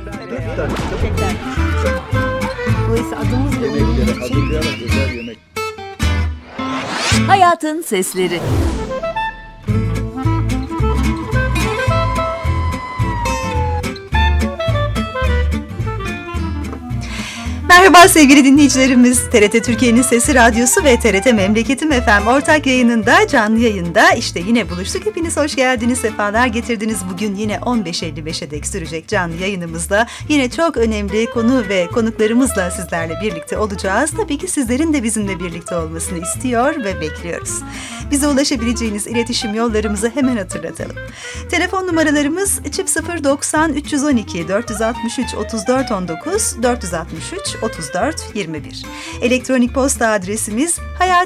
Dolayısıyla adımızla Yemeklere hazırlayarak özel yemek. Hayatın Sesleri. Merhaba sevgili dinleyicilerimiz. TRT Türkiye'nin Sesi Radyosu ve TRT Memleketim FM ortak yayınında, canlı yayında işte yine buluştuk. Hepiniz hoş geldiniz, sefalar getirdiniz. Bugün yine 15.55'e dek sürecek canlı yayınımızda yine çok önemli konu ve konuklarımızla sizlerle birlikte olacağız. Tabii ki sizlerin de bizimle birlikte olmasını istiyor ve bekliyoruz. Bize ulaşabileceğiniz iletişim yollarımızı hemen hatırlatalım. Telefon numaralarımız 090 312 463 34 19 463 34 21. Elektronik posta adresimiz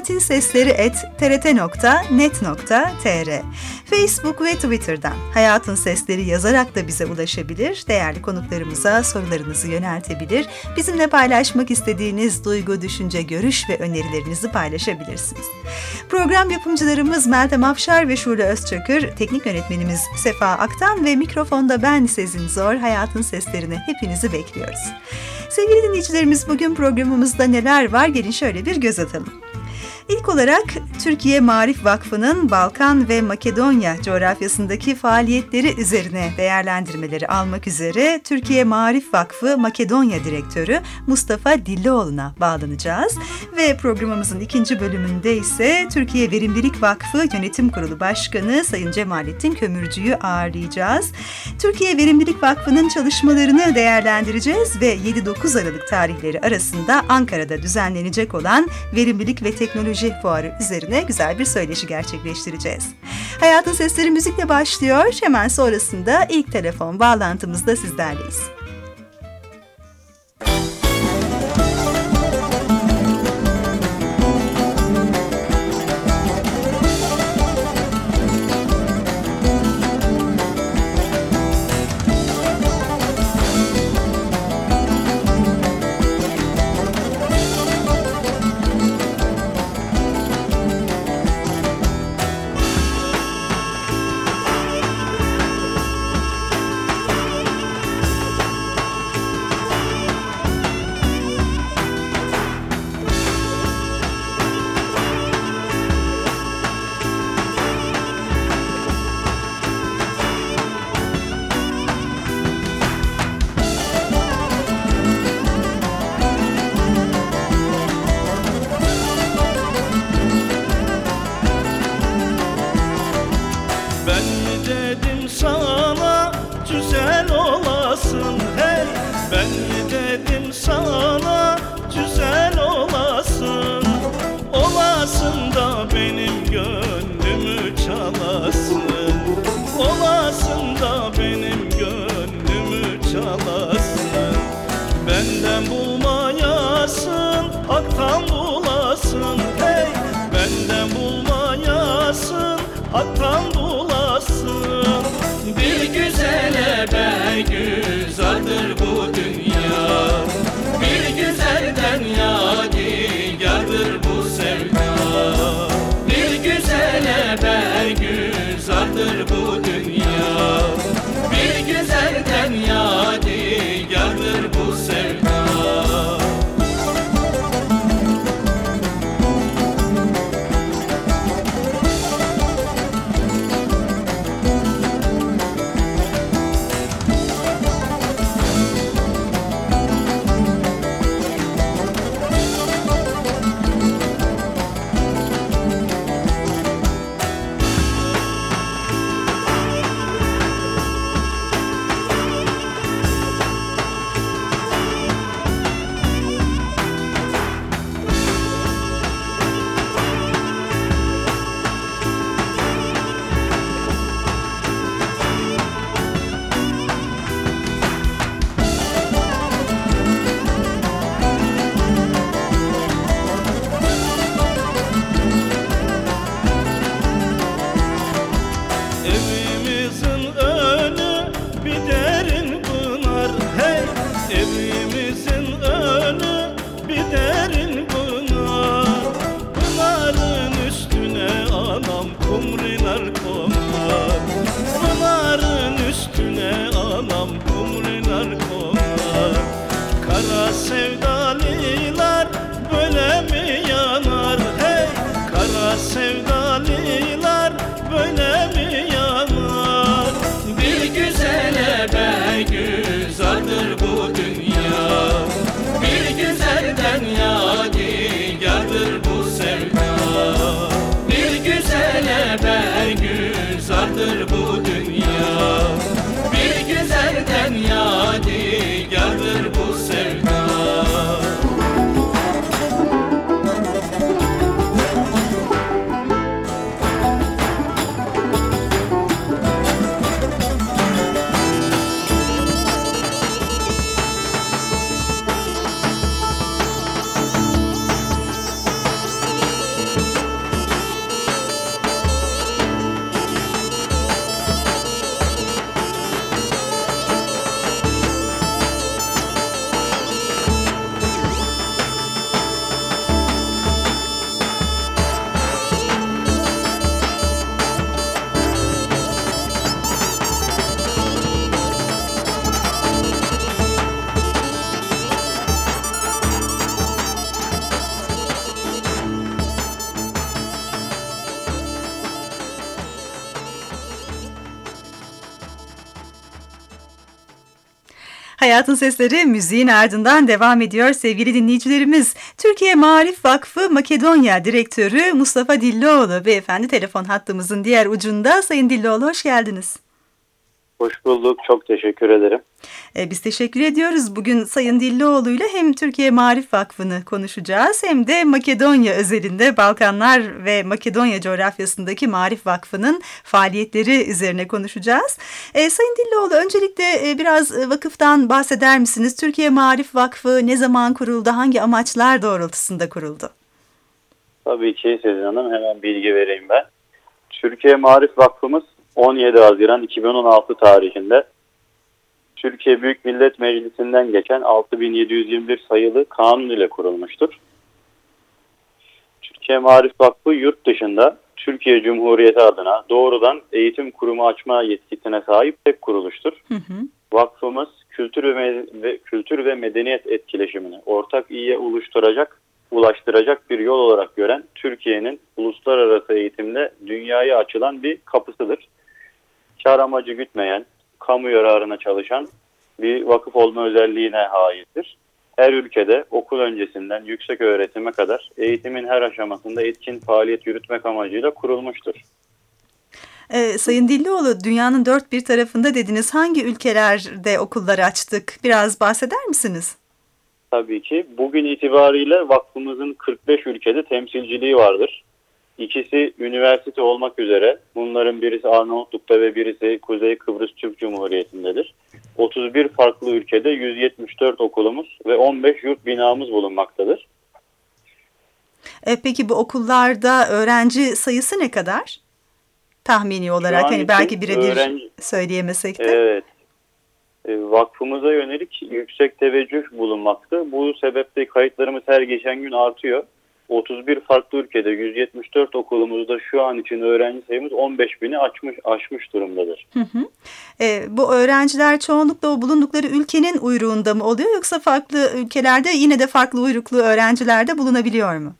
hayatinsesleri@trt.net.tr. Facebook ve Twitter'dan Hayatın Sesleri yazarak da bize ulaşabilir. Değerli konuklarımıza sorularınızı yöneltebilir. Bizimle paylaşmak istediğiniz duygu, düşünce, görüş ve önerilerinizi paylaşabilirsiniz. Program yapımcılarımız Meltem Afşar ve Şule Özçakır, teknik yönetmenimiz Sefa Aktan ve mikrofonda ben Sezin Zor. Hayatın Seslerine hepinizi bekliyoruz. Sevgili dinleyicilerimiz, bugün programımızda neler var? Gelin şöyle bir göz atalım. İlk olarak Türkiye Maarif Vakfı'nın Balkan ve Makedonya coğrafyasındaki faaliyetleri üzerine değerlendirmeleri almak üzere Türkiye Maarif Vakfı Makedonya Direktörü Mustafa Dillioğlu'na bağlanacağız. Ve programımızın ikinci bölümünde ise Türkiye Verimlilik Vakfı Yönetim Kurulu Başkanı Sayın Cemalettin Kömürcü'yü ağırlayacağız. Türkiye Verimlilik Vakfı'nın çalışmalarını değerlendireceğiz ve 7-9 Aralık tarihleri arasında Ankara'da düzenlenecek olan Verimlilik ve Teknoloji Fuarı üzerine güzel bir söyleşi gerçekleştireceğiz. Hayatın Sesleri müzikle başlıyor. Hemen sonrasında ilk telefon bağlantımızda sizlerleyiz. be güzeldir bu dünya. Bir güzelden yadigardır bu sevda. Bir güzele be güzeldir bu dünya. Bir güzelden yadigardır bu sevda. Hayatın Sesleri müziğin ardından devam ediyor sevgili dinleyicilerimiz. Türkiye Maarif Vakfı Makedonya Direktörü Mustafa Dillioğlu beyefendi telefon hattımızın diğer ucunda. Sayın Dillioğlu, hoş geldiniz. Hoş bulduk. Çok teşekkür ederim. Biz teşekkür ediyoruz. Bugün Sayın Dillioğlu ile hem Türkiye Maarif Vakfı'nı konuşacağız hem de Makedonya özelinde Balkanlar ve Makedonya coğrafyasındaki Maarif Vakfı'nın faaliyetleri üzerine konuşacağız. Sayın Dillioğlu, öncelikle biraz vakıftan bahseder misiniz? Türkiye Maarif Vakfı ne zaman kuruldu? Hangi amaçlar doğrultusunda kuruldu? Tabii ki Sezin Hanım, hemen bilgi vereyim ben. Türkiye Maarif Vakfımız 17 Haziran 2016 tarihinde Türkiye Büyük Millet Meclisi'nden geçen 6721 sayılı kanun ile kurulmuştur. Türkiye Maarif Vakfı yurt dışında Türkiye Cumhuriyeti adına doğrudan eğitim kurumu açma yetkisine sahip tek kuruluştur. Vakfımız kültür ve medeniyet etkileşimini ortak iyiye ulaştıracak bir yol olarak gören Türkiye'nin uluslararası eğitimde dünyaya açılan bir kapısıdır. Kar amacı gütmeyen, kamu yararına çalışan bir vakıf olma özelliğine haizdir. Her ülkede okul öncesinden yüksek öğretime kadar eğitimin her aşamasında etkin faaliyet yürütmek amacıyla kurulmuştur. Sayın Dillioğlu, dünyanın dört bir tarafında dediniz. Hangi ülkelerde okulları açtık? Biraz bahseder misiniz? Tabii ki. Bugün itibariyle vakfımızın 45 ülkede temsilciliği vardır. İkisi üniversite olmak üzere. Bunların birisi Arnavutluk'ta ve birisi Kuzey Kıbrıs Türk Cumhuriyeti'ndedir. 31 farklı ülkede 174 okulumuz ve 15 yurt binamız bulunmaktadır. Peki bu okullarda öğrenci sayısı ne kadar? Tahmini olarak hani belki birebir söyleyemesek de. Evet. Vakfımıza yönelik yüksek teveccüh bulunmakta. Bu sebeple kayıtlarımız her geçen gün artıyor. 31 farklı ülkede 174 okulumuzda şu an için öğrenci sayımız 15.000'i aşmış durumdadır. Bu öğrenciler çoğunlukla o bulundukları ülkenin uyruğunda mı oluyor, yoksa farklı ülkelerde yine de farklı uyruklu öğrenciler de bulunabiliyor mu?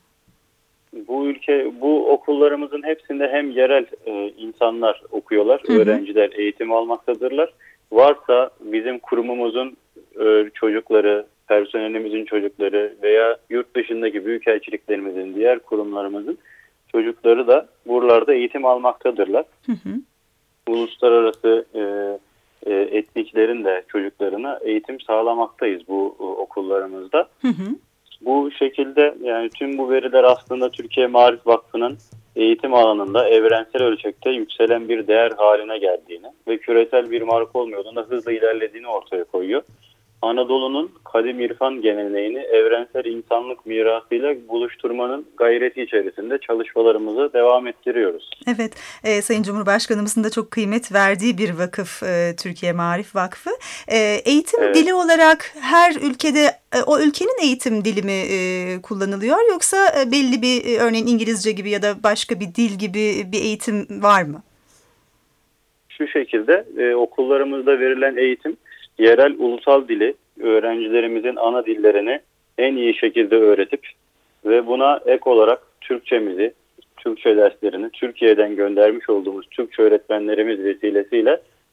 Bu okullarımızın hepsinde hem yerel insanlar okuyorlar, öğrenciler eğitim almaktadırlar. Varsa bizim kurumumuzun çocukları, personelimizin çocukları veya yurt dışındaki büyükelçiliklerimizin, diğer kurumlarımızın çocukları da buralarda eğitim almaktadırlar. Uluslararası etniklerin de çocuklarına eğitim sağlamaktayız bu okullarımızda. Bu şekilde yani tüm bu veriler aslında Türkiye Maarif Vakfı'nın eğitim alanında evrensel ölçekte yükselen bir değer haline geldiğini ve küresel bir marka olma yolunda hızla ilerlediğini ortaya koyuyor. Anadolu'nun kadim irfan geleneğini evrensel insanlık mirasıyla buluşturmanın gayreti içerisinde çalışmalarımızı devam ettiriyoruz. Evet, Sayın Cumhurbaşkanımızın da çok kıymet verdiği bir vakıf Türkiye Maarif Vakfı. Eğitim dili olarak her ülkede o ülkenin eğitim dili mi kullanılıyor, yoksa belli bir örneğin İngilizce gibi ya da başka bir dil gibi bir eğitim var mı? Şu şekilde okullarımızda verilen eğitim yerel ulusal dili, öğrencilerimizin ana dillerini en iyi şekilde öğretip ve buna ek olarak Türkçe derslerini Türkiye'den göndermiş olduğumuz Türkçe öğretmenlerimiz vesilesiyle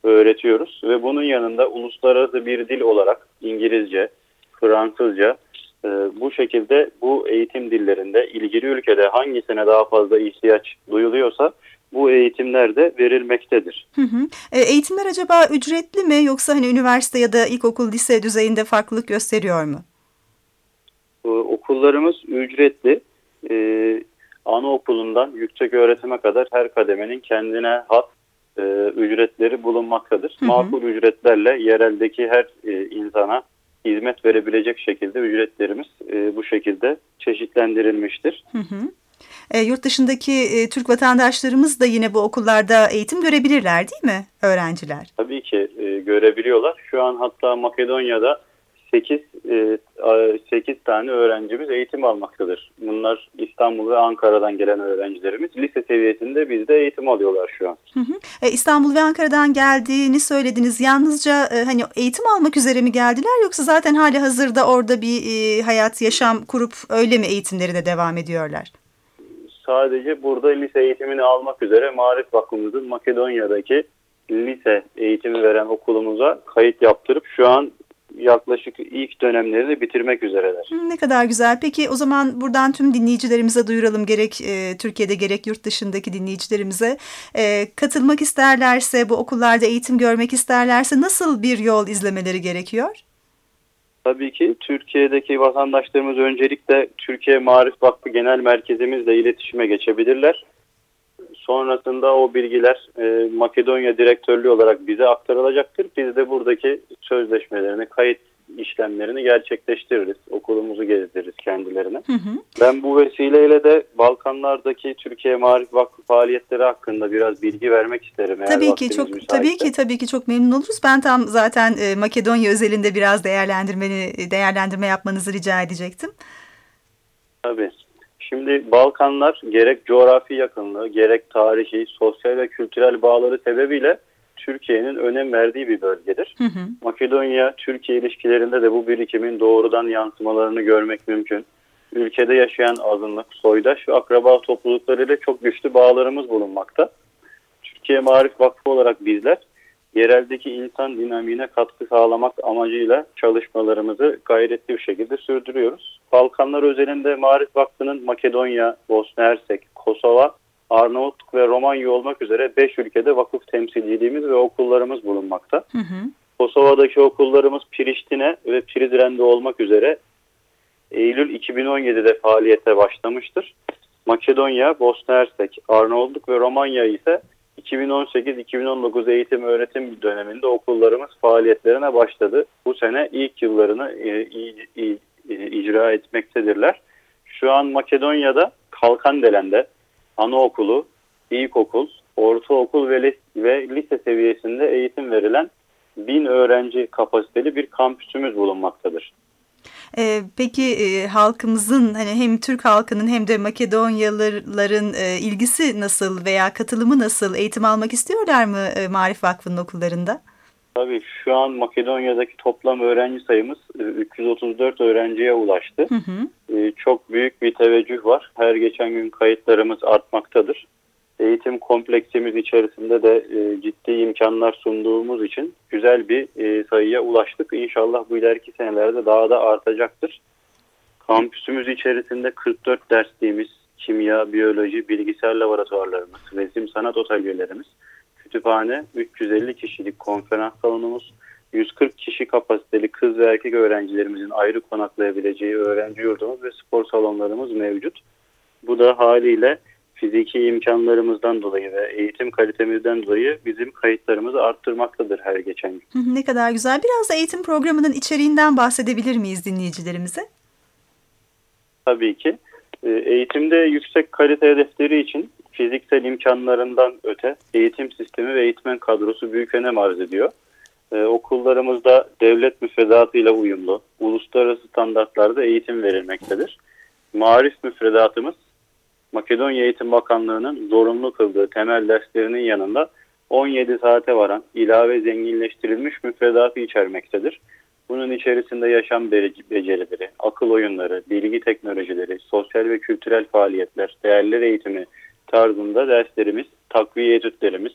öğretiyoruz ve bunun yanında uluslararası bir dil olarak İngilizce, Fransızca, bu şekilde bu eğitim dillerinde ilgili ülkede hangisine daha fazla ihtiyaç duyuluyorsa bu eğitimler de verilmektedir. Eğitimler acaba ücretli mi, yoksa hani üniversite ya da ilkokul, lise düzeyinde farklılık gösteriyor mu? Okullarımız ücretli. Anaokulundan yüksek öğretime kadar her kademenin kendine has ücretleri bulunmaktadır. Makul ücretlerle yereldeki her insana hizmet verebilecek şekilde ücretlerimiz bu şekilde çeşitlendirilmiştir. Yurt dışındaki Türk vatandaşlarımız da yine bu okullarda eğitim görebilirler değil mi öğrenciler? Tabii ki görebiliyorlar. Şu an hatta Makedonya'da 8 tane öğrencimiz eğitim almaktadır. Bunlar İstanbul ve Ankara'dan gelen öğrencilerimiz. Lise seviyesinde bizde eğitim alıyorlar şu an. İstanbul ve Ankara'dan geldiğini söylediniz. Yalnızca hani eğitim almak üzere mi geldiler, yoksa zaten hali hazırda orada bir hayat, yaşam kurup öyle mi eğitimlerine devam ediyorlar? Sadece burada lise eğitimini almak üzere Maarif Vakfımızın Makedonya'daki lise eğitimi veren okulumuza kayıt yaptırıp şu an yaklaşık ilk dönemlerini bitirmek üzereler. Ne kadar güzel. Peki o zaman buradan tüm dinleyicilerimize duyuralım, gerek Türkiye'de gerek yurt dışındaki dinleyicilerimize. Katılmak isterlerse, bu okullarda eğitim görmek isterlerse nasıl bir yol izlemeleri gerekiyor? Tabii ki Türkiye'deki vatandaşlarımız öncelikle Türkiye Maarif Vakfı Genel Merkezimizle iletişime geçebilirler. Sonrasında o bilgiler Makedonya Direktörlüğü olarak bize aktarılacaktır. Biz de buradaki sözleşmelerini, kayıt işlemlerini gerçekleştiririz. Okulumuzu gezdiririz kendilerine. Ben bu vesileyle de Balkanlardaki Türkiye Maarif Vakfı faaliyetleri hakkında biraz bilgi vermek isterim. Tabii ki çok memnun oluruz. Ben tam zaten Makedonya özelinde biraz değerlendirme yapmanızı rica edecektim. Tabii. Şimdi Balkanlar gerek coğrafi yakınlığı, gerek tarihi, sosyal ve kültürel bağları sebebiyle Türkiye'nin önem verdiği bir bölgedir. Makedonya-Türkiye ilişkilerinde de bu birikimin doğrudan yansımalarını görmek mümkün. Ülkede yaşayan azınlık, soydaş ve akraba topluluklarıyla çok güçlü bağlarımız bulunmakta. Türkiye Maarif Vakfı olarak bizler yereldeki insan dinamiğine katkı sağlamak amacıyla çalışmalarımızı gayretli bir şekilde sürdürüyoruz. Balkanlar özelinde Maarif Vakfı'nın Makedonya, Bosna Hersek, Kosova, Arnavutluk ve Romanya olmak üzere 5 ülkede vakıf temsilciliğimiz ve okullarımız bulunmakta. Kosova'daki okullarımız Priştine ve Prizren'de olmak üzere Eylül 2017'de faaliyete başlamıştır. Makedonya, Bosna Hersek, Arnavutluk ve Romanya ise 2018-2019 eğitim öğretim döneminde okullarımız faaliyetlerine başladı. Bu sene ilk yıllarını icra etmektedirler. Şu an Makedonya'da Kalkandelen'de anaokulu, ilkokul, ortaokul ve lise seviyesinde eğitim verilen 1000 öğrenci kapasiteli bir kampüsümüz bulunmaktadır. Peki halkımızın, hani hem Türk halkının hem de Makedonyalıların ilgisi nasıl veya katılımı nasıl? Eğitim almak istiyorlar mı Maarif Vakfı'nın okullarında? Tabii şu an Makedonya'daki toplam öğrenci sayımız 334 öğrenciye ulaştı. Çok büyük bir teveccüh var. Her geçen gün kayıtlarımız artmaktadır. Eğitim kompleksimiz içerisinde de ciddi imkanlar sunduğumuz için güzel bir sayıya ulaştık. İnşallah bu ileriki senelerde daha da artacaktır. Kampüsümüz içerisinde 44 dersliğimiz, kimya, biyoloji, bilgisayar laboratuvarlarımız, resim sanat atölyelerimiz, kütüphane, 350 kişilik konferans salonumuz, 140 kişi kapasiteli kız ve erkek öğrencilerimizin ayrı konaklayabileceği öğrenci yurdumuz ve spor salonlarımız mevcut. Bu da haliyle fiziki imkanlarımızdan dolayı ve eğitim kalitemizden dolayı bizim kayıtlarımızı arttırmaktadır her geçen gün. Ne kadar güzel. Biraz da eğitim programının içeriğinden bahsedebilir miyiz dinleyicilerimize? Tabii ki. Eğitimde yüksek kalite hedefleri için fiziksel imkanlarından öte eğitim sistemi ve eğitmen kadrosu büyük önem arz ediyor. Okullarımızda devlet müfredatıyla uyumlu, uluslararası standartlarda eğitim verilmektedir. Maarif müfredatımız Makedonya Eğitim Bakanlığı'nın zorunlu kıldığı temel derslerinin yanında 17 saate varan ilave zenginleştirilmiş müfredatı içermektedir. Bunun içerisinde yaşam becerileri, akıl oyunları, bilgi teknolojileri, sosyal ve kültürel faaliyetler, değerler eğitimi tarzında derslerimiz, takviye etütlerimiz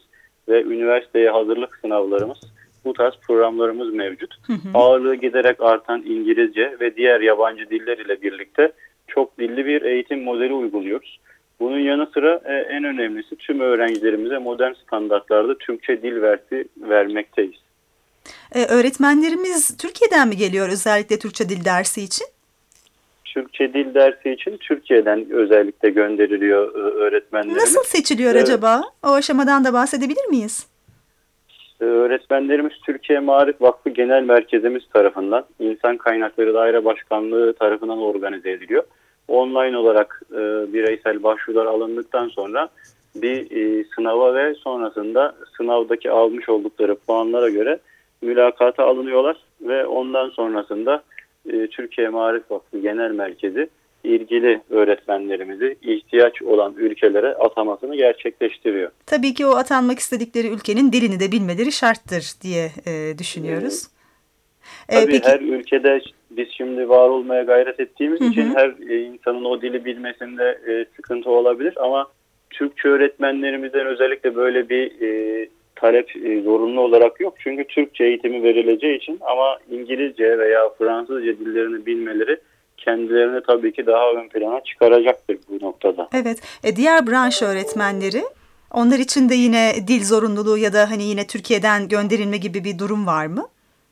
ve üniversiteye hazırlık sınavlarımız, bu tarz programlarımız mevcut. Ağırlığı giderek artan İngilizce ve diğer yabancı diller ile birlikte çok dilli bir eğitim modeli uyguluyoruz. Bunun yanı sıra en önemlisi tüm öğrencilerimize modern standartlarda Türkçe dil vermekteyiz. Öğretmenlerimiz Türkiye'den mi geliyor özellikle Türkçe dil dersi için? Türkçe dil dersi için Türkiye'den özellikle gönderiliyor öğretmenlerimiz. Nasıl seçiliyor acaba? O aşamadan da bahsedebilir miyiz? Öğretmenlerimiz Türkiye Maarif Vakfı Genel Merkezimiz tarafından, İnsan Kaynakları Daire Başkanlığı tarafından organize ediliyor. Online olarak bireysel başvurular alındıktan sonra bir sınava ve sonrasında sınavdaki almış oldukları puanlara göre mülakata alınıyorlar ve ondan sonrasında Türkiye Maarif Vakfı Genel Merkezi ilgili öğretmenlerimizi ihtiyaç olan ülkelere atamasını gerçekleştiriyor. Tabii ki o atanmak istedikleri ülkenin dilini de bilmeleri şarttır diye düşünüyoruz. Tabii peki, her ülkede biz şimdi var olmaya gayret ettiğimiz için her insanın o dili bilmesinde sıkıntı olabilir ama Türkçe öğretmenlerimizden özellikle böyle bir talep zorunlu olarak yok. Çünkü Türkçe eğitimi verileceği için ama İngilizce veya Fransızca dillerini bilmeleri kendilerini tabii ki daha ön plana çıkaracaktır bu noktada. Evet. Diğer branş öğretmenleri, onlar için de yine dil zorunluluğu ya da hani yine Türkiye'den gönderilme gibi bir durum var mı?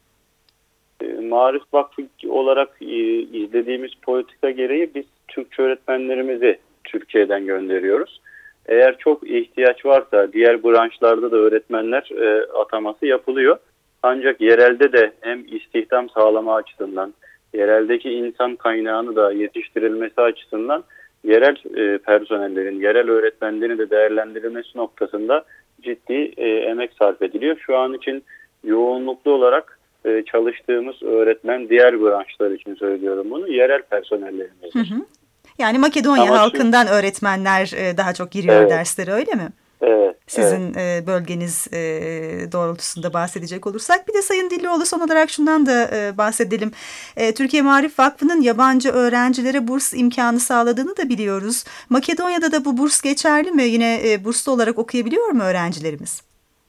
Maarif Vakfı olarak izlediğimiz politika gereği biz Türkçe öğretmenlerimizi Türkiye'den gönderiyoruz. Eğer çok ihtiyaç varsa diğer branşlarda da öğretmenler ataması yapılıyor. Ancak yerelde de hem istihdam sağlama açısından, yereldeki insan kaynağını da yetiştirilmesi açısından yerel personellerin, yerel öğretmenlerin de değerlendirilmesi noktasında ciddi emek sarf ediliyor. Şu an için yoğunluklu olarak çalıştığımız öğretmen, diğer branşlar için söylüyorum bunu, yerel personellerimizdir. Yani Makedonya halkından öğretmenler daha çok giriyor derslere, öyle mi? Evet. Sizin bölgeniz doğrultusunda bahsedecek olursak. Bir de Sayın Dillioğlu, son olarak şundan da bahsedelim. Türkiye Maarif Vakfı'nın yabancı öğrencilere burs imkanı sağladığını da biliyoruz. Makedonya'da da bu burs geçerli mi? Yine burslu olarak okuyabiliyor mu öğrencilerimiz?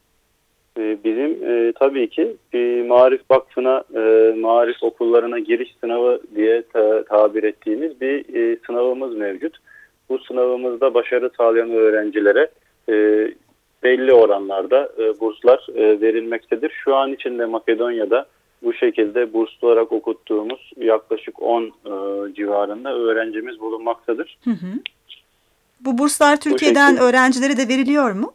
Bizim tabii ki Maarif Vakfı'na, Maarif okullarına giriş sınavı diye tabir ettiğimiz bir sınavımız mevcut. Bu sınavımızda başarı sağlayan öğrencilere belli oranlarda burslar verilmektedir. Şu an içinde Makedonya'da bu şekilde burslu olarak okuttuğumuz yaklaşık 10 civarında öğrencimiz bulunmaktadır. Bu burslar Türkiye'den öğrencilere de veriliyor mu?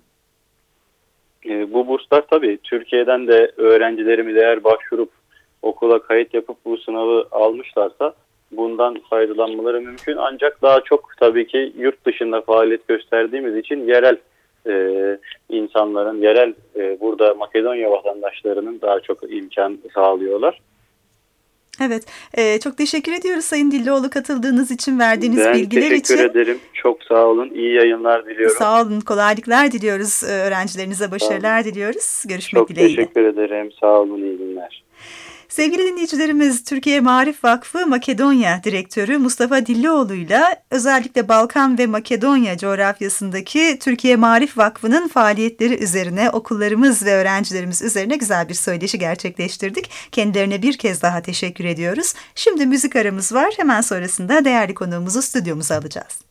Bu burslar tabii Türkiye'den de öğrencilerimiz eğer başvurup okula kayıt yapıp bu sınavı almışlarsa bundan faydalanmaları mümkün. Ancak daha çok tabii ki yurt dışında faaliyet gösterdiğimiz için yerel insanların, yerel burada Makedonya vatandaşlarının daha çok imkan sağlıyorlar. Evet, çok teşekkür ediyoruz Sayın Dillioğlu katıldığınız için, verdiğiniz bilgiler için. Ben teşekkür ederim. Çok sağ olun. İyi yayınlar diliyorum. Sağ olun. Kolaylıklar diliyoruz. Öğrencilerinize başarılar diliyoruz. Görüşmek dileğiyle. Çok teşekkür ederim. Sağ olun. İyi günler. Sevgili dinleyicilerimiz, Türkiye Maarif Vakfı Makedonya Direktörü Mustafa Dillioğlu'yla özellikle Balkan ve Makedonya coğrafyasındaki Türkiye Maarif Vakfı'nın faaliyetleri üzerine, okullarımız ve öğrencilerimiz üzerine güzel bir söyleşi gerçekleştirdik. Kendilerine bir kez daha teşekkür ediyoruz. Şimdi müzik aramız var. Hemen sonrasında değerli konuğumuzu stüdyomuza alacağız.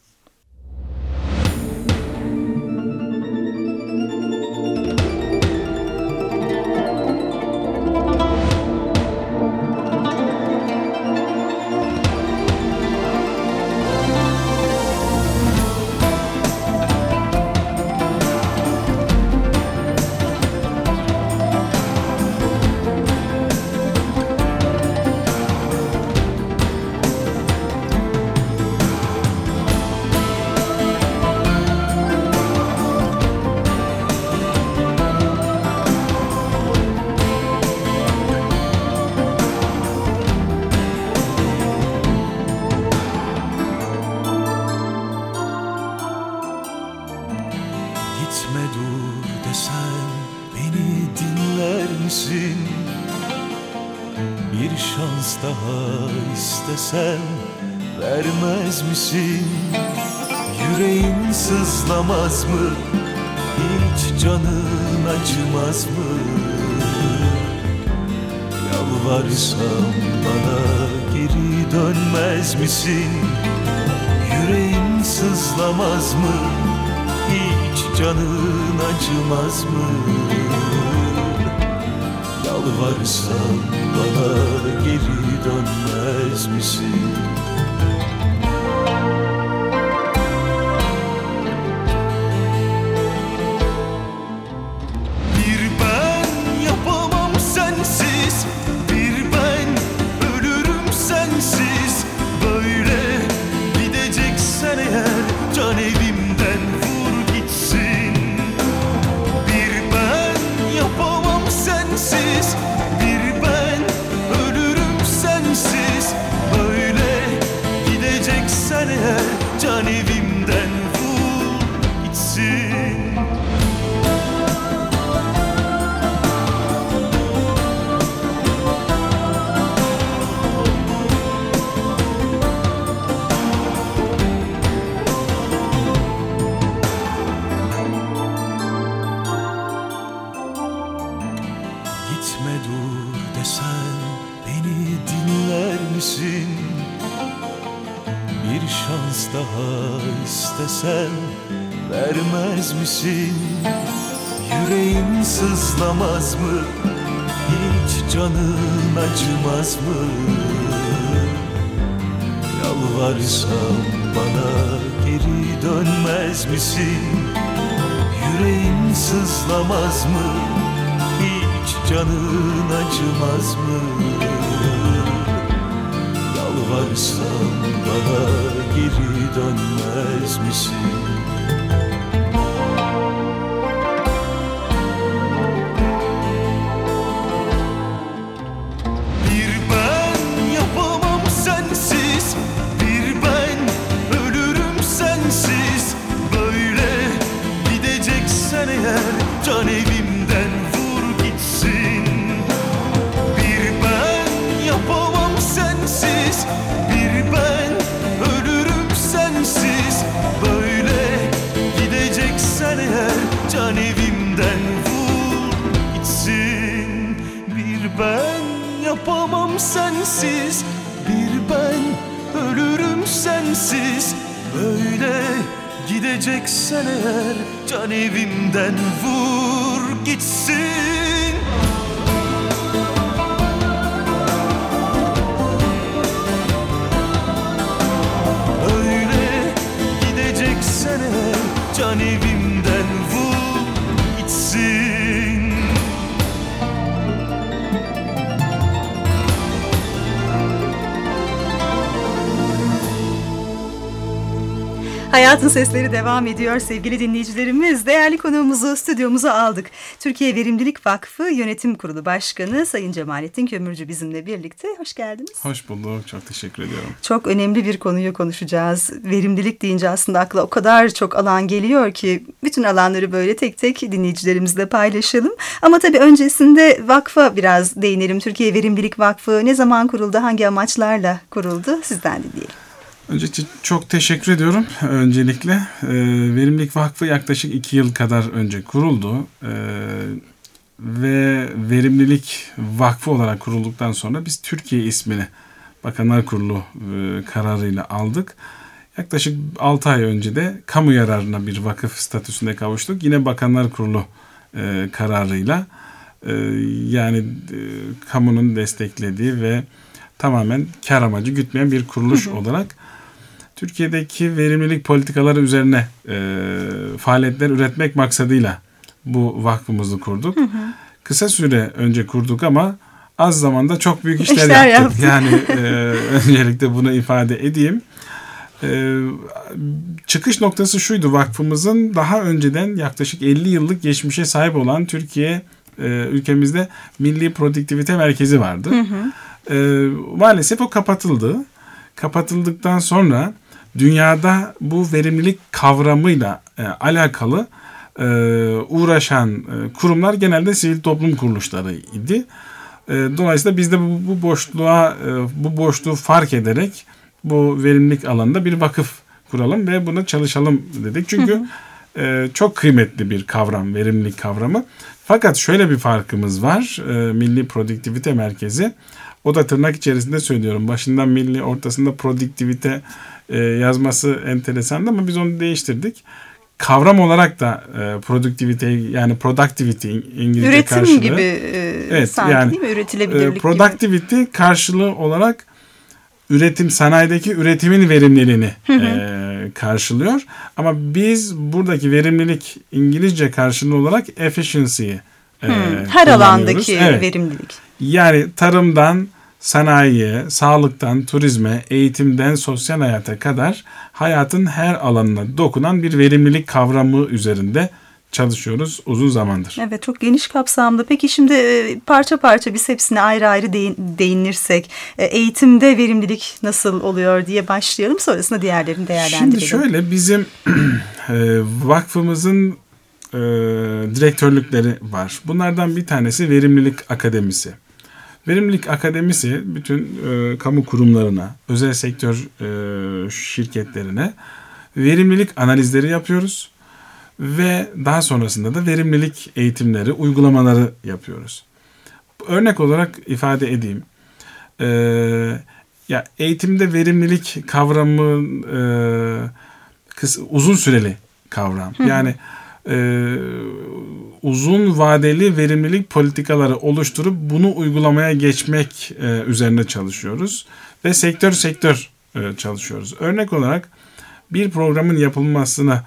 Bir şans daha istesem vermez misin? Yüreğin sızlamaz mı hiç canın acımaz mı? Yalvarsam bana geri dönmez misin? Yüreğin sızlamaz mı? Hiç canın acımaz mı? Yalvarsam bana geri dönmez misin? Bir ben yapamam sensiz, bir ben ölürüm sensiz. Böyle gideceksen eğer can evimden vur gitsin. Bir ben yapamam sensiz, bir ben ölürüm sensiz. Böyle gideceksen eğer can evimden vur gitsin. Gitme dur desen beni dinler misin? Bir şans daha istesen vermez misin? Yüreğin sızlamaz mı? Hiç canın acımaz mı? Yalvarsam bana geri dönmez misin? Yüreğin sızlamaz mı? Hiç canın acımaz mı? Yalvarsam bana geri dönmez misin? Bir ben yapamam sensiz, bir ben ölürüm sensiz. Böyle gideceksen eğer can evimden vur gitsin. Bir ben yapamam sensiz, bir ben ölürüm sensiz. Böyle gideceksen eğer can evimden vur gitsin. Bir ben yapamam sensiz, bir ben ölürüm sensiz. Böyle gideceksen eğer can evimden vur gitsin. Öyle gideceksen eğer can evimden vur gitsin. Hayatın Sesleri devam ediyor sevgili dinleyicilerimiz. Değerli konuğumuzu stüdyomuza aldık. Türkiye Verimlilik Vakfı Yönetim Kurulu Başkanı Sayın Cemalettin Kömürcü bizimle birlikte. Hoş geldiniz. Hoş bulduk. Çok teşekkür ediyorum. Çok önemli bir konuyu konuşacağız. Verimlilik deyince aslında akla o kadar çok alan geliyor ki bütün alanları böyle tek tek dinleyicilerimizle paylaşalım. Ama tabii öncesinde vakfa biraz değinelim. Türkiye Verimlilik Vakfı ne zaman kuruldu, hangi amaçlarla kuruldu? Sizden dinleyelim. Öncelikle çok teşekkür ediyorum. Öncelikle Verimlilik Vakfı yaklaşık 2 yıl kadar önce kuruldu. Ve Verimlilik Vakfı olarak kurulduktan sonra biz Türkiye ismini Bakanlar Kurulu kararıyla aldık. Yaklaşık 6 ay önce de kamu yararına bir vakıf statüsüne kavuştuk. Yine Bakanlar Kurulu kararıyla yani kamunun desteklediği ve tamamen kar amacı gütmeyen bir kuruluş olarak Türkiye'deki verimlilik politikaları üzerine faaliyetler üretmek maksadıyla bu vakfımızı kurduk. Kısa süre önce kurduk ama az zamanda çok büyük işler yaptık. Yani öncelikle bunu ifade edeyim. Çıkış noktası şuydu: vakfımızın daha önceden yaklaşık 50 yıllık geçmişe sahip olan Türkiye ülkemizde Milli Produktivite Merkezi vardı. Maalesef o kapatıldı. Kapatıldıktan sonra dünyada bu verimlilik kavramıyla alakalı uğraşan kurumlar genelde sivil toplum kuruluşlarıydı. Dolayısıyla biz de bu boşluğu fark ederek bu verimlilik alanında bir vakıf kuralım ve buna çalışalım dedik. Çünkü çok kıymetli bir kavram, verimlilik kavramı. Fakat şöyle bir farkımız var. Milli Produktivite Merkezi. O da tırnak içerisinde söylüyorum. Başından milli, ortasında produktivite yazması enteresandı ama biz onu değiştirdik. Kavram olarak da produktivite, yani productivity İngilizce üretim karşılığı. Üretim gibi evet, sanki yani, değil mi? Üretilebilirlik productivity gibi. Karşılığı olarak üretim, sanayideki üretimin verimliliğini karşılıyor. Ama biz buradaki verimlilik İngilizce karşılığı olarak efficiency'yi her alandaki verimlilik. Yani tarımdan sanayiye, sağlıktan turizme, eğitimden sosyal hayata kadar hayatın her alanına dokunan bir verimlilik kavramı üzerinde çalışıyoruz uzun zamandır. Evet, çok geniş kapsamlı. Peki şimdi parça parça biz hepsine ayrı ayrı değinirsek eğitimde verimlilik nasıl oluyor diye başlayalım. Sonrasında diğerlerini değerlendirelim. Şimdi şöyle, bizim vakfımızın direktörlükleri var. Bunlardan bir tanesi Verimlilik Akademisi. Verimlilik Akademisi bütün kamu kurumlarına, özel sektör şirketlerine verimlilik analizleri yapıyoruz. Ve daha sonrasında da verimlilik eğitimleri, uygulamaları yapıyoruz. Örnek olarak ifade edeyim. Ya eğitimde verimlilik kavramı uzun süreli kavram. Yani uzun vadeli verimlilik politikaları oluşturup bunu uygulamaya geçmek üzerine çalışıyoruz. Ve sektör çalışıyoruz. Örnek olarak bir programın yapılmasına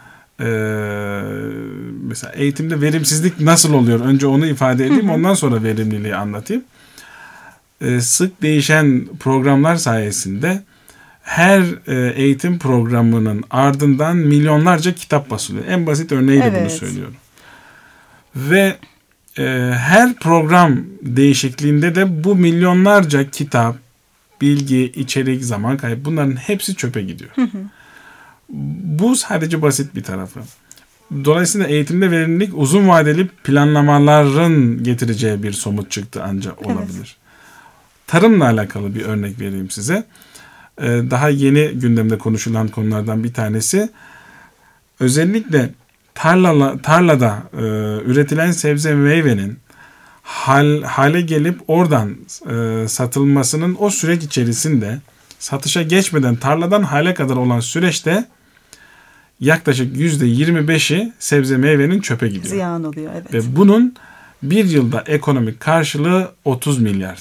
mesela eğitimde verimsizlik nasıl oluyor? Önce onu ifade edeyim, ondan sonra verimliliği anlatayım. Sık değişen programlar sayesinde her eğitim programının ardından milyonlarca kitap basılıyor. En basit örneğiyle bunu söylüyorum. Ve her program değişikliğinde de bu milyonlarca kitap, bilgi, içerik, zaman kaybı, bunların hepsi çöpe gidiyor. Bu sadece basit bir tarafı. Dolayısıyla eğitimde verimlilik uzun vadeli planlamaların getireceği bir somut çıktı ancak olabilir. Evet. Tarımla alakalı bir örnek vereyim size. Daha yeni gündemde konuşulan konulardan bir tanesi. Özellikle tarlada üretilen sebze meyvenin hale gelip oradan satılmasının o süreç içerisinde satışa geçmeden tarladan hale kadar olan süreçte yaklaşık %25'i sebze meyvenin çöpe gidiyor. Ziyan oluyor, evet. Ve bunun bir yılda ekonomik karşılığı 30 milyar.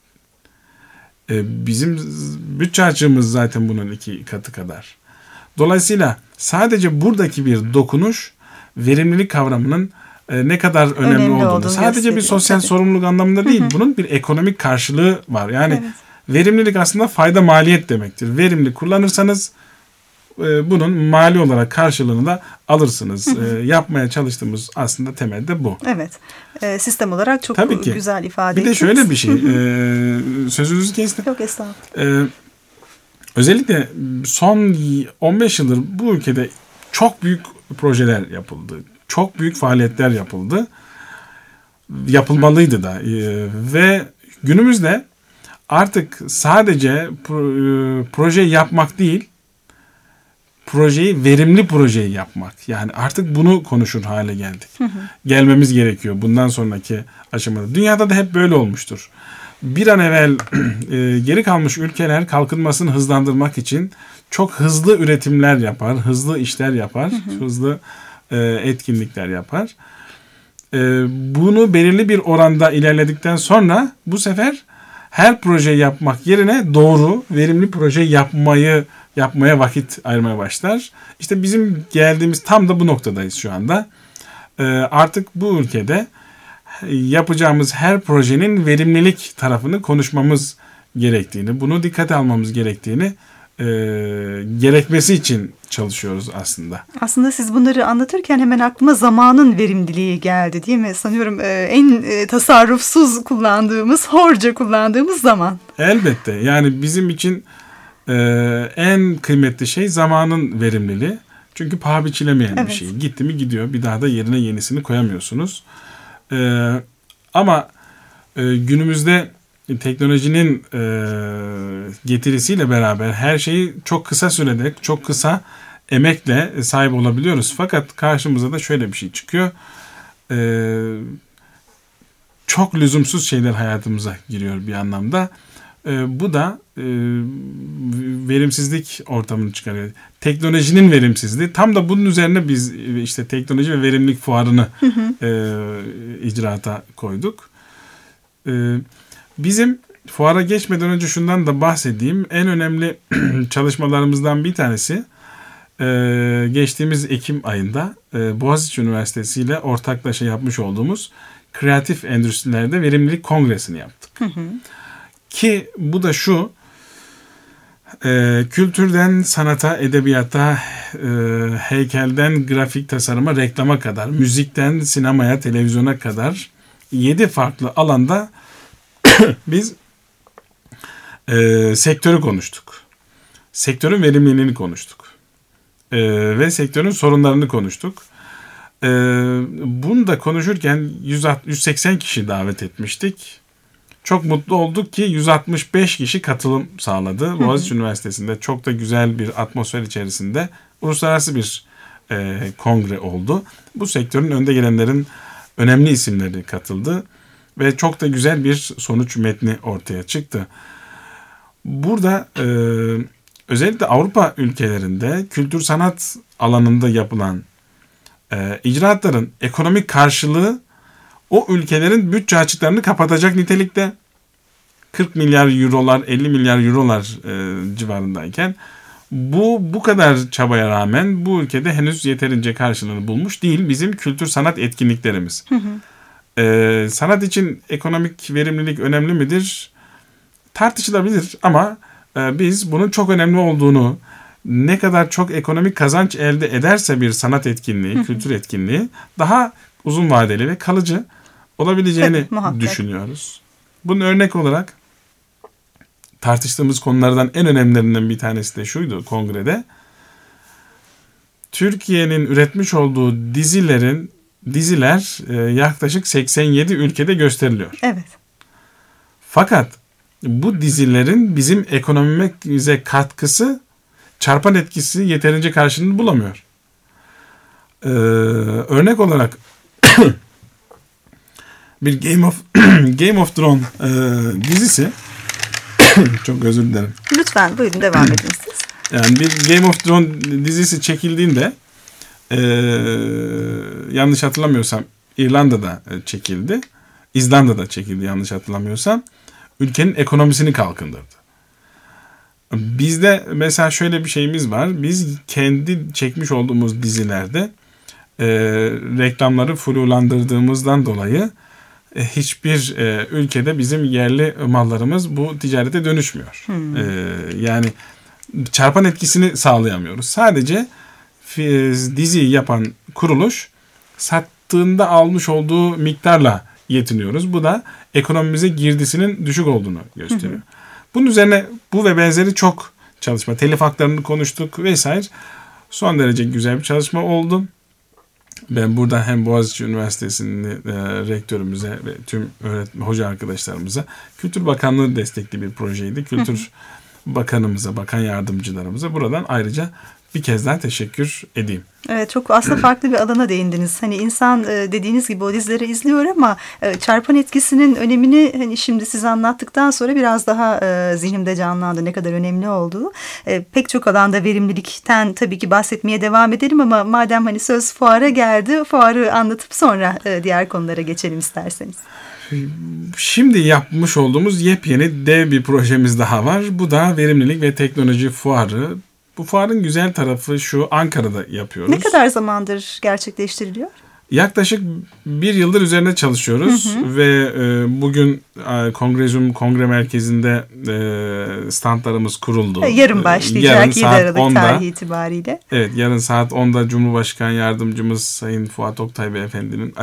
Bizim bütçe açığımız zaten bunun 2 katı kadar. Dolayısıyla sadece buradaki bir dokunuş verimlilik kavramının ne kadar önemli olduğunu, sadece bir sosyal sorumluluk anlamında değil, bunun bir ekonomik karşılığı var. Yani verimlilik aslında fayda maliyet demektir. Verimli kullanırsanız bunun mali olarak karşılığını da alırsınız. Yapmaya çalıştığımız aslında temelde bu. Evet. Sistem olarak çok güzel ifade ettiniz. Bir de şöyle bir şey. Sözünüzü kestim. Yok, estağfurullah. Özellikle son 15 yıldır bu ülkede çok büyük projeler yapıldı. Çok büyük faaliyetler yapıldı. Yapılmalıydı da. Ve günümüzde artık sadece proje yapmak değil, verimli projeyi yapmak. Yani artık bunu konuşur hale geldik. Gelmemiz gerekiyor bundan sonraki aşamada. Dünyada da hep böyle olmuştur. Bir an evvel geri kalmış ülkeler kalkınmasını hızlandırmak için çok hızlı üretimler yapar, hızlı işler yapar, hızlı etkinlikler yapar. Bunu belirli bir oranda ilerledikten sonra bu sefer her projeyi yapmak yerine doğru, verimli proje yapmaya vakit ayırmaya başlar. İşte bizim geldiğimiz tam da bu noktadayız şu anda. Artık bu ülkede yapacağımız her projenin verimlilik tarafını konuşmamız gerektiğini, bunu dikkate almamız gerektiğini gerekmesi için çalışıyoruz aslında. Aslında siz bunları anlatırken hemen aklıma zamanın verimliliği geldi, değil mi? Sanıyorum en tasarrufsuz kullandığımız, horca kullandığımız zaman. Elbette. Yani bizim için en kıymetli şey zamanın verimliliği. Çünkü paha biçilemeyen bir şey. Gitti mi gidiyor. Bir daha da yerine yenisini koyamıyorsunuz. Ama günümüzde teknolojinin getirisiyle beraber her şeyi çok kısa sürede, çok kısa emekle sahip olabiliyoruz. Fakat karşımıza da şöyle bir şey çıkıyor. Çok lüzumsuz şeyler hayatımıza giriyor bir anlamda. Bu da verimsizlik ortamını çıkarıyor. Teknolojinin verimsizliği. Tam da bunun üzerine biz işte teknoloji ve verimlilik fuarını icraata koyduk. Bizim fuara geçmeden önce şundan da bahsedeyim. En önemli çalışmalarımızdan bir tanesi geçtiğimiz Ekim ayında Boğaziçi Üniversitesi ile ortaklaşa yapmış olduğumuz Kreatif Endüstrilerde Verimlilik Kongresi'ni yaptık. Ki bu da şu, kültürden sanata, edebiyata, heykelden grafik tasarıma, reklama kadar, müzikten sinemaya, televizyona kadar 7 farklı alanda biz sektörü konuştuk. Sektörün verimliliğini konuştuk. Ve sektörün sorunlarını konuştuk. Bunu da konuşurken 180 kişi davet etmiştik. Çok mutlu olduk ki 165 kişi katılım sağladı. Boğaziçi Üniversitesi'nde çok da güzel bir atmosfer içerisinde uluslararası bir kongre oldu. Bu sektörün önde gelenlerin önemli isimleri katıldı ve çok da güzel bir sonuç metni ortaya çıktı. Burada özellikle Avrupa ülkelerinde kültür sanat alanında yapılan icraatların ekonomik karşılığı o ülkelerin bütçe açıklarını kapatacak nitelikte. 40 milyar eurolar, 50 milyar eurolar civarındayken bu kadar çabaya rağmen bu ülkede henüz yeterince karşılığını bulmuş değil bizim kültür sanat etkinliklerimiz. Sanat için ekonomik verimlilik önemli midir? Tartışılabilir ama biz bunun çok önemli olduğunu, ne kadar çok ekonomik kazanç elde ederse bir sanat etkinliği, kültür etkinliği daha uzun vadeli ve kalıcı olabileceğini düşünüyoruz. Bunun örnek olarak tartıştığımız konulardan en önemlilerinden bir tanesi de şuydu kongrede. Türkiye'nin üretmiş olduğu diziler yaklaşık 87 ülkede gösteriliyor. Evet. Fakat bu dizilerin bizim ekonomimize katkısı, çarpan etkisi yeterince karşılığını bulamıyor. Örnek olarak bir Game of Thrones dizisi çok özür dilerim. Lütfen buyurun devam edin siz. Yani bir Game of Thrones dizisi çekildiğinde yanlış hatırlamıyorsam İrlanda'da çekildi. İzlanda'da çekildi yanlış hatırlamıyorsam. Ülkenin ekonomisini kalkındırdı. Bizde mesela şöyle bir şeyimiz var. Biz kendi çekmiş olduğumuz dizilerde reklamları flulandırdığımızdan dolayı hiçbir ülkede bizim yerli mallarımız bu ticarete dönüşmüyor. Yani çarpan etkisini sağlayamıyoruz. Sadece diziyi yapan kuruluş sattığında almış olduğu miktarla yetiniyoruz. Bu da ekonomimize girdisinin düşük olduğunu gösteriyor. Bunun üzerine bu ve benzeri çok çalışma, telif haklarını konuştuk vesaire. Son derece güzel bir çalışma oldu. Ben burada hem Boğaziçi Üniversitesi'nin rektörümüze ve tüm hoca arkadaşlarımıza, Kültür Bakanlığı destekli bir projeydi. Kültür Bakanımıza, bakan yardımcılarımıza buradan ayrıca bir kez daha teşekkür edeyim. Evet, çok aslında farklı bir alana değindiniz. Hani insan dediğiniz gibi o dizileri izliyor ama çarpan etkisinin önemini hani şimdi size anlattıktan sonra biraz daha zihnimde canlandı ne kadar önemli olduğu. Pek çok alanda verimlilikten tabii ki bahsetmeye devam edelim ama madem hani söz fuara geldi, fuarı anlatıp sonra diğer konulara geçelim isterseniz. Şimdi yapmış olduğumuz yepyeni dev bir projemiz daha var. Bu da Verimlilik ve Teknoloji Fuarı. Bu fuarın güzel tarafı şu, Ankara'da yapıyoruz. Ne kadar zamandır gerçekleştiriliyor? Yaklaşık 1 yıldır üzerine çalışıyoruz ve bugün Kongre Merkezi'nde standlarımız kuruldu. Yarın başlayacak 7 Aralık tarihi itibariyle. Evet, yarın saat 10'da Cumhurbaşkanı Yardımcımız Sayın Fuat Oktay Beyefendi'nin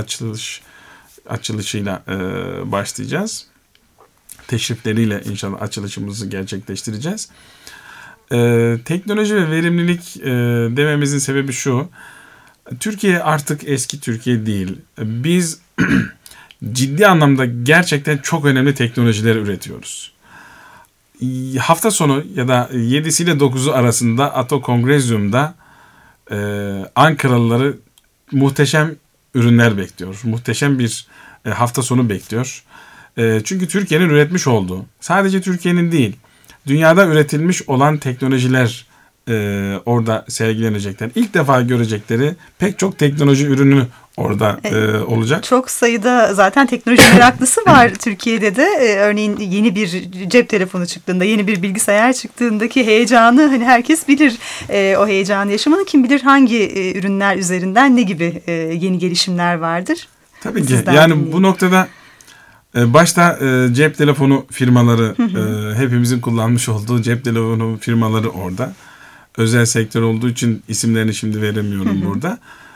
açılışıyla başlayacağız. Teşrifleriyle inşallah açılışımızı gerçekleştireceğiz. Teknoloji ve verimlilik dememizin sebebi şu. Türkiye artık eski Türkiye değil. Biz ciddi anlamda gerçekten çok önemli teknolojiler üretiyoruz. Hafta sonu ya da 7'si ile 9'u arasında Ato Kongrezyum'da Ankaralıları muhteşem ürünler bekliyor. Muhteşem bir hafta sonu bekliyor. Çünkü Türkiye'nin üretmiş olduğu, sadece Türkiye'nin değil, dünyada üretilmiş olan teknolojiler orada sergilenecekler. İlk defa görecekleri pek çok teknoloji ürünü orada olacak. Çok sayıda zaten teknoloji meraklısı var Türkiye'de de. Örneğin yeni bir cep telefonu çıktığında, yeni bir bilgisayar çıktığındaki heyecanı hani herkes bilir. O heyecanı yaşamanın, kim bilir hangi ürünler üzerinden ne gibi yeni gelişimler vardır. Tabii ki. Yani bu noktada başta cep telefonu firmaları, hepimizin kullanmış olduğu cep telefonu firmaları orada. Özel sektör olduğu için isimlerini şimdi veremiyorum burada.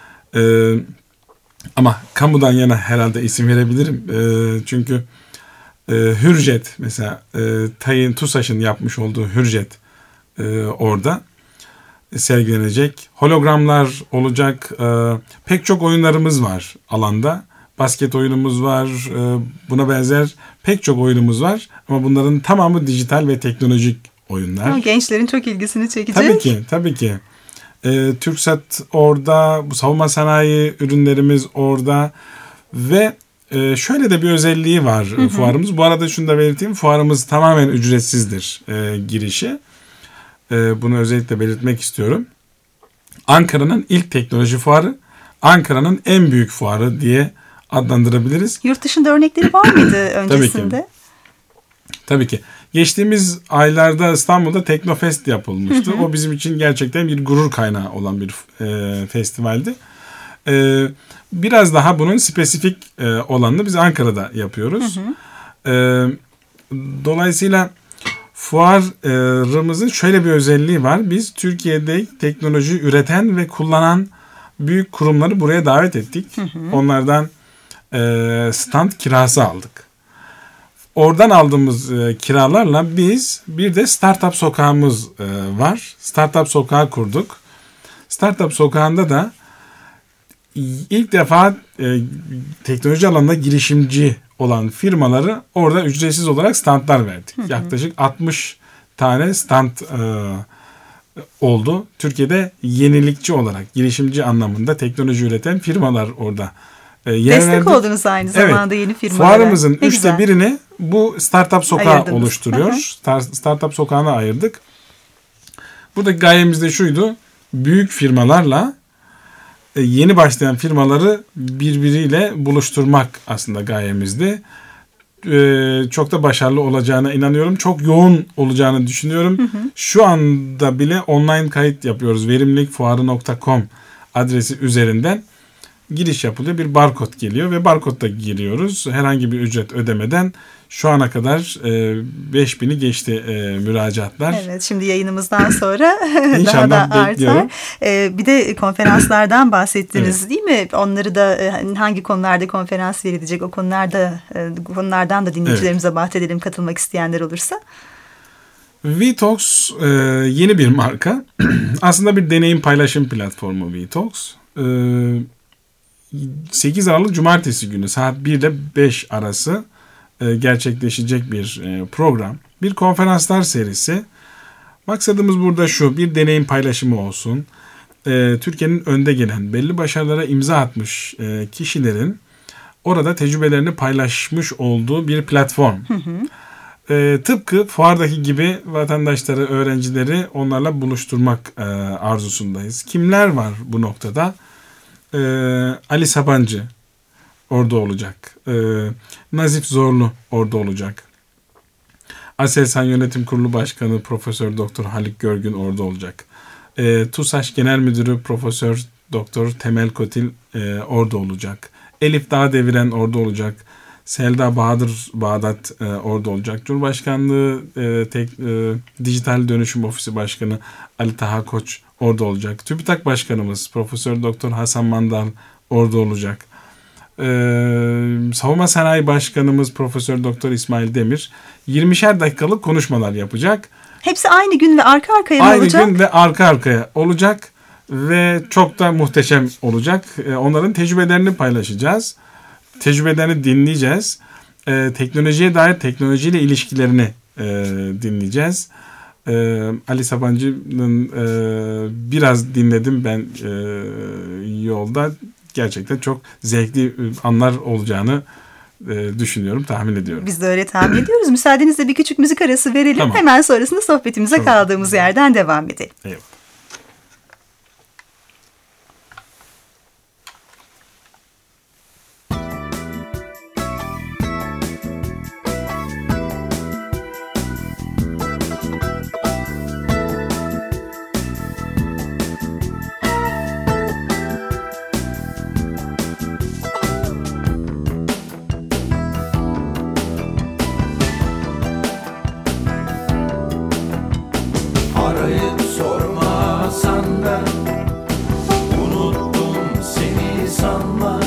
Ama kamudan yana herhalde isim verebilirim. Çünkü Hürjet mesela, TUSAŞ'ın yapmış olduğu Hürjet orada sergilenecek. Hologramlar olacak. Pek çok oyunlarımız var alanda. Basket oyunumuz var. Buna benzer pek çok oyunumuz var. Ama bunların tamamı dijital ve teknolojik oyunlar. Gençlerin çok ilgisini çekecek. Tabii ki. TürkSat orada, bu savunma sanayi ürünlerimiz orada ve şöyle de bir özelliği var fuarımız. Bu arada şunu da belirteyim, fuarımız tamamen ücretsizdir girişi. Bunu özellikle belirtmek istiyorum. Ankara'nın ilk teknoloji fuarı, Ankara'nın en büyük fuarı diye adlandırabiliriz. Yurt dışında örnekleri var mıydı öncesinde? Tabii ki. Geçtiğimiz aylarda İstanbul'da Teknofest yapılmıştı. O bizim için gerçekten bir gurur kaynağı olan bir festivaldi. Biraz daha bunun spesifik olanını biz Ankara'da yapıyoruz. Dolayısıyla fuarımızın şöyle bir özelliği var. Biz Türkiye'de teknoloji üreten ve kullanan büyük kurumları buraya davet ettik. Onlardan stand kirası aldık. Oradan aldığımız kiralarla biz bir de Startup Sokağımız var. Startup Sokağı kurduk. Startup Sokağı'nda da ilk defa teknoloji alanında girişimci olan firmaları orada ücretsiz olarak standlar verdik. Yaklaşık 60 tane stand oldu. Türkiye'de yenilikçi olarak, girişimci anlamında teknoloji üreten firmalar orada yer destek verdik. oldunuz aynı zamanda yeni firmalara. Fuarımızın 1/3'ünü bu Startup Sokağı oluşturuyor. Startup Sokağı'na ayırdık. Buradaki gayemiz de şuydu: büyük firmalarla yeni başlayan firmaları birbiriyle buluşturmak aslında gayemizdi. Çok da başarılı olacağına inanıyorum. Çok yoğun olacağını düşünüyorum. Şu anda bile online kayıt yapıyoruz. verimlilikfuarı.com adresi üzerinden giriş yapılıyor. Bir barkod geliyor ve barkodla giriyoruz. Herhangi bir ücret ödemeden şu ana kadar 5000'i geçti müracaatlar. Evet, şimdi yayınımızdan sonra İnşallah daha da bekliyorum. artar. Bir de konferanslardan bahsettiniz, değil mi? Onları da hangi konularda konferans verilecek, o konulardan da dinleyicilerimize bahsedelim, katılmak isteyenler olursa. VTalks yeni bir marka. Aslında bir deneyim paylaşım platformu VTalks. 8 Aralık Cumartesi günü saat 1 ile 5 arası gerçekleşecek bir program. Bir konferanslar serisi. Maksadımız burada şu: bir deneyim paylaşımı olsun. Türkiye'nin önde gelen, belli başarılara imza atmış kişilerin orada tecrübelerini paylaşmış olduğu bir platform. Tıpkı fuardaki gibi vatandaşları, öğrencileri onlarla buluşturmak arzusundayız. Kimler var bu noktada? Ali Sabancı orada olacak. Nazif Zorlu orada olacak. Aselsan Yönetim Kurulu Başkanı Profesör Doktor Haluk Görgün orada olacak. TUSAŞ Genel Müdürü Profesör Doktor Temel Kotil orada olacak. Elif Dağdeviren orada olacak. Selda Bahadır Bağdat orada olacak. Cumhurbaşkanlığı Dijital Dönüşüm Ofisi Başkanı Ali Taha Koç orada olacak. TÜBİTAK Başkanımız Profesör Doktor Hasan Mandal orada olacak. Savunma Sanayi Başkanımız Profesör Doktor İsmail Demir 20'şer dakikalık konuşmalar yapacak. Hepsi aynı gün ve arka arkaya mı olacak? Aynı gün ve arka arkaya olacak ve çok da muhteşem olacak. Onların tecrübelerini paylaşacağız. Tecrübelerini dinleyeceğiz. Teknolojiye dair, teknolojiyle ilişkilerini dinleyeceğiz. Ali Sabancı'nın biraz dinledim ben yolda. Gerçekten çok zevkli anlar olacağını düşünüyorum, tahmin ediyorum. Biz de öyle tahmin ediyoruz. Müsaadenizle bir küçük müzik arası verelim. Tamam. Hemen sonrasında sohbetimize Tamam. kaldığımız yerden devam edelim. Evet. Arayıp sormasan da unuttum seni sanma.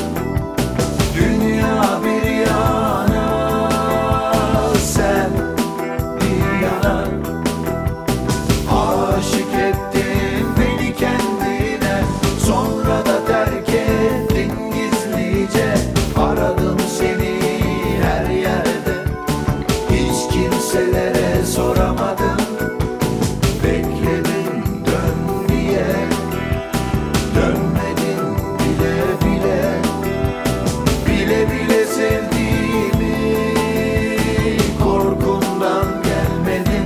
Dünya bir yana, sen bir yana. Aşık ettin beni kendine, sonra da terk ettin gizlice. Aradım seni her yerde, hiç kimselere soramadım. Bekledim dön diye, dönmedin bile bile. Bile bile sevdiğimi, korkumdan gelmedin.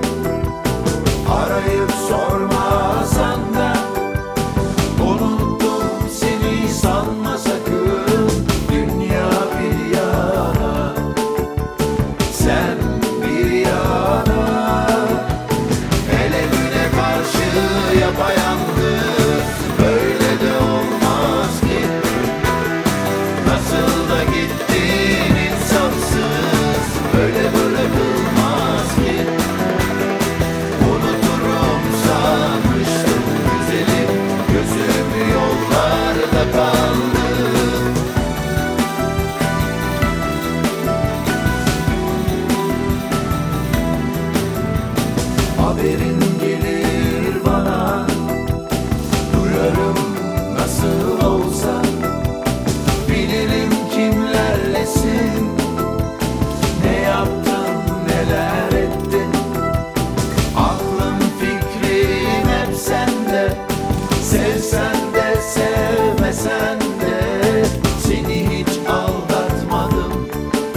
Arayıp sormasan da unuttum seni sanma sakın. Dünya bir yana, sen bir yana. Hele güne karşı yapayalnız, böyle de olmaz ki. Nasıl da gittin insafsız, böyle bırakılmaz ki. Unuturum sanmıştım güzelim, gözüm yollarda kaldı. Haberin gelir bana, duyarım nasıl olsa. Bilirim kimlerlesin, ne yaptın neler ettin. Aklım fikrim hep sende, sevsen de sevmesen de. Seni hiç aldatmadım,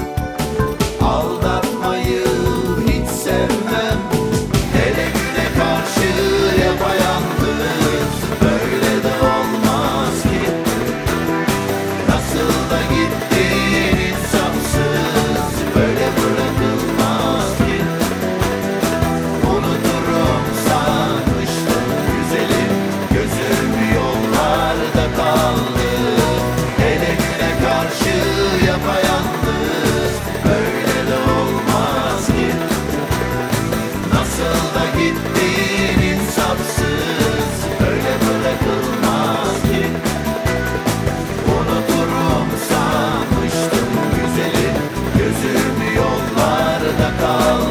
aldatmayı hiç sevmem. Hele güne karşı yapayalnız, böyle de olmaz ki. Nasıl da gittin insafsız, böyle bırakılmaz ki. Unuturum sanmıştım güzelim, gözüm yollarda kaldı. Hele güne karşı yapayalnız, böyle de olmaz ki. Nasıl da gittin insafsız, öyle bırakılmaz ki. Unuturum sanmıştım güzelim, gözüm yollarda kaldı.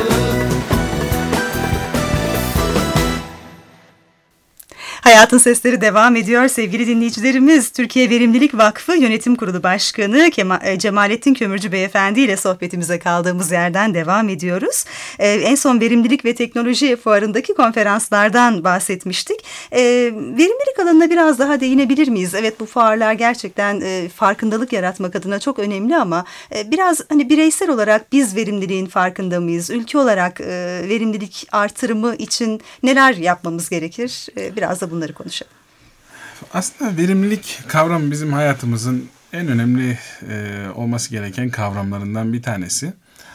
Hayatın Sesleri devam ediyor sevgili dinleyicilerimiz. Türkiye Verimlilik Vakfı Yönetim Kurulu Başkanı Cemalettin Kömürcü Beyefendi ile sohbetimize kaldığımız yerden devam ediyoruz. En son Verimlilik ve Teknoloji Fuarı'ndaki konferanslardan bahsetmiştik. Verimlilik alanına biraz daha değinebilir miyiz? Evet, bu fuarlar gerçekten farkındalık yaratmak adına çok önemli ama biraz hani bireysel olarak biz verimliliğin farkında mıyız? Ülke olarak verimlilik artırımı için neler yapmamız gerekir? Biraz da bunları konuşalım. Aslında verimlilik kavramı bizim hayatımızın en önemli olması gereken kavramlarından bir tanesi.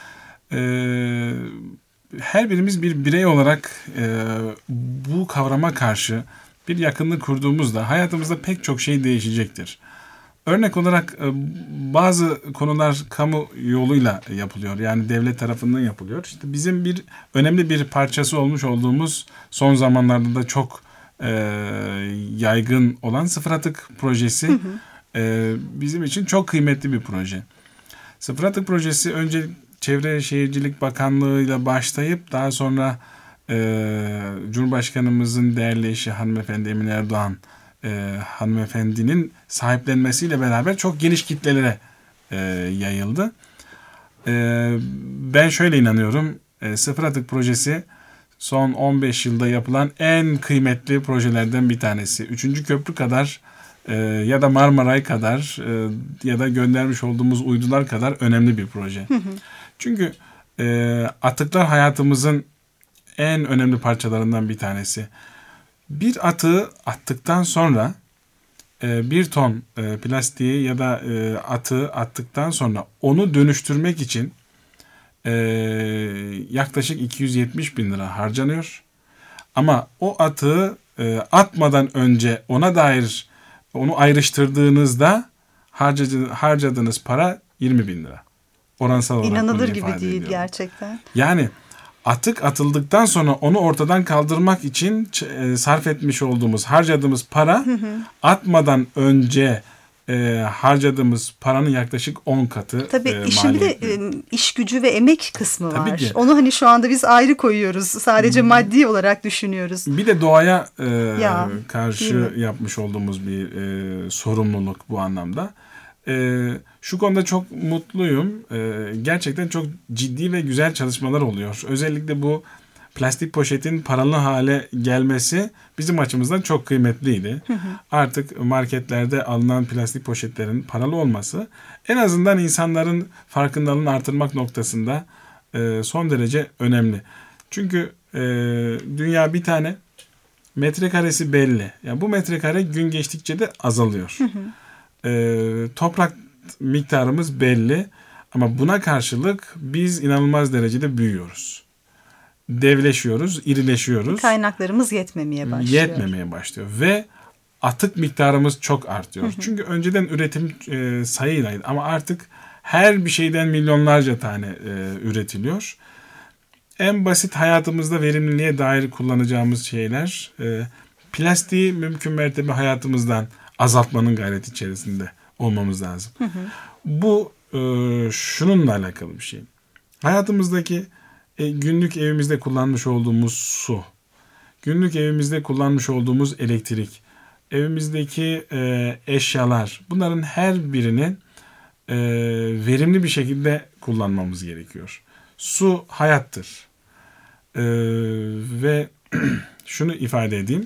Her birimiz bir birey olarak bu kavrama karşı bir yakınlık kurduğumuzda hayatımızda pek çok şey değişecektir. Örnek olarak bazı konular kamu yoluyla yapılıyor. Yani devlet tarafından yapılıyor. İşte bizim bir önemli bir parçası olmuş olduğumuz, son zamanlarda da çok yaygın olan sıfır atık projesi bizim için çok kıymetli bir proje. Sıfır atık projesi önce Çevre Şehircilik Bakanlığı ile başlayıp daha sonra Cumhurbaşkanımızın değerli eşi hanımefendi Emine Erdoğan hanımefendinin sahiplenmesiyle beraber çok geniş kitlelere yayıldı. Ben şöyle inanıyorum, sıfır atık projesi son 15 yılda yapılan en kıymetli projelerden bir tanesi. 3. köprü kadar ya da Marmaray kadar ya da göndermiş olduğumuz uydular kadar önemli bir proje. Çünkü atıklar hayatımızın en önemli parçalarından bir tanesi. Bir atığı attıktan sonra 1 ton plastiği ya da atığı attıktan sonra onu dönüştürmek için yaklaşık 270 bin lira harcanıyor. Ama o atığı atmadan önce ona dair onu ayrıştırdığınızda harcadığınız para 20 bin lira. Oransal olarak İnanılır bunu gibi ifade değil ediyorum. gerçekten. Yani atık atıldıktan sonra onu ortadan kaldırmak için sarf etmiş olduğumuz, harcadığımız para atmadan önce harcadığımız paranın yaklaşık 10 katı. Tabii işin bir de iş gücü ve emek kısmı Tabii var. ki. Onu hani şu anda biz ayrı koyuyoruz. Sadece maddi olarak düşünüyoruz. Bir de doğaya Ya, karşı yapmış olduğumuz bir sorumluluk bu anlamda. Şu konuda çok mutluyum. Gerçekten çok ciddi ve güzel çalışmalar oluyor. Özellikle bu plastik poşetin paralı hale gelmesi bizim açımızdan çok kıymetliydi. Artık marketlerde alınan plastik poşetlerin paralı olması en azından insanların farkındalığını artırmak noktasında son derece önemli. Çünkü dünya bir tane, metrekaresi belli. Yani bu metrekare gün geçtikçe de azalıyor. Toprak miktarımız belli ama buna karşılık biz inanılmaz derecede büyüyoruz. Devleşiyoruz, irileşiyoruz. Kaynaklarımız yetmemeye başlıyor. Ve atık miktarımız çok artıyor. Çünkü önceden üretim sayıylaydı ama artık her bir şeyden milyonlarca tane üretiliyor. En basit hayatımızda verimliliğe dair kullanacağımız şeyler, plastiği mümkün mertebe hayatımızdan azaltmanın gayreti içerisinde olmamız lazım. Bu şununla alakalı bir şey. Hayatımızdaki günlük evimizde kullanmış olduğumuz su, günlük evimizde kullanmış olduğumuz elektrik, evimizdeki eşyalar, bunların her birini verimli bir şekilde kullanmamız gerekiyor. Su hayattır. Ve şunu ifade edeyim.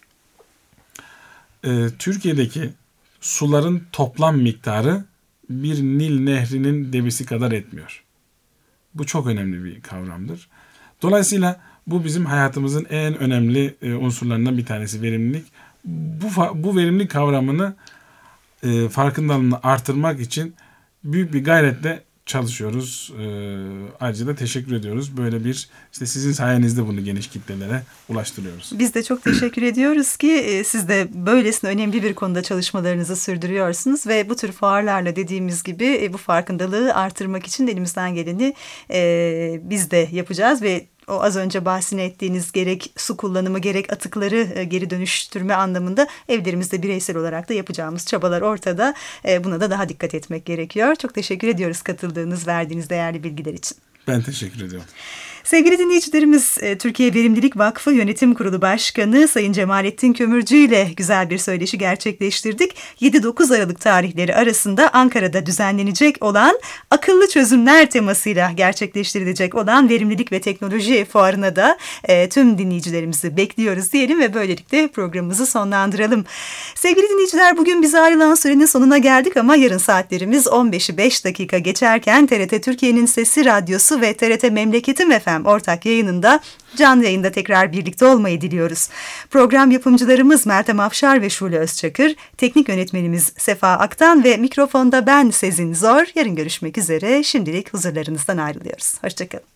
Türkiye'deki suların toplam miktarı bir Nil Nehri'nin debisi kadar etmiyor. Bu çok önemli bir kavramdır. Dolayısıyla bu bizim hayatımızın en önemli unsurlarından bir tanesi, verimlilik. Bu verimlilik kavramını farkındalığını artırmak için büyük bir gayretle çalışıyoruz. Ayrıca da teşekkür ediyoruz. Böyle bir sizin sayenizde bunu geniş kitlelere ulaştırıyoruz. Biz de çok teşekkür ediyoruz ki siz de böylesine önemli bir konuda çalışmalarınızı sürdürüyorsunuz ve bu tür fuarlarla dediğimiz gibi bu farkındalığı artırmak için elimizden geleni biz de yapacağız ve o az önce bahsini ettiğiniz gerek su kullanımı gerek atıkları geri dönüştürme anlamında evlerimizde bireysel olarak da yapacağımız çabalar ortada. Buna da daha dikkat etmek gerekiyor. Çok teşekkür ediyoruz katıldığınız, verdiğiniz değerli bilgiler için. Ben teşekkür ediyorum. Sevgili dinleyicilerimiz, Türkiye Verimlilik Vakfı Yönetim Kurulu Başkanı Sayın Cemalettin Kömürcü ile güzel bir söyleşi gerçekleştirdik. 7-9 Aralık tarihleri arasında Ankara'da düzenlenecek olan akıllı çözümler temasıyla gerçekleştirilecek olan Verimlilik ve Teknoloji Fuarı'na da tüm dinleyicilerimizi bekliyoruz diyelim ve böylelikle programımızı sonlandıralım. Sevgili dinleyiciler, bugün bize ayrılan sürenin sonuna geldik ama yarın saatlerimiz 15'i 5 dakika geçerken TRT Türkiye'nin Sesi Radyosu ve TRT Memleketim FM ortak yayınında canlı yayında tekrar birlikte olmayı diliyoruz. Program yapımcılarımız Meltem Afşar ve Şule Özçakır, teknik yönetmenimiz Sefa Aktan ve mikrofonda ben Sezin Zor. Yarın görüşmek üzere. Şimdilik huzurlarınızdan ayrılıyoruz. Hoşçakalın.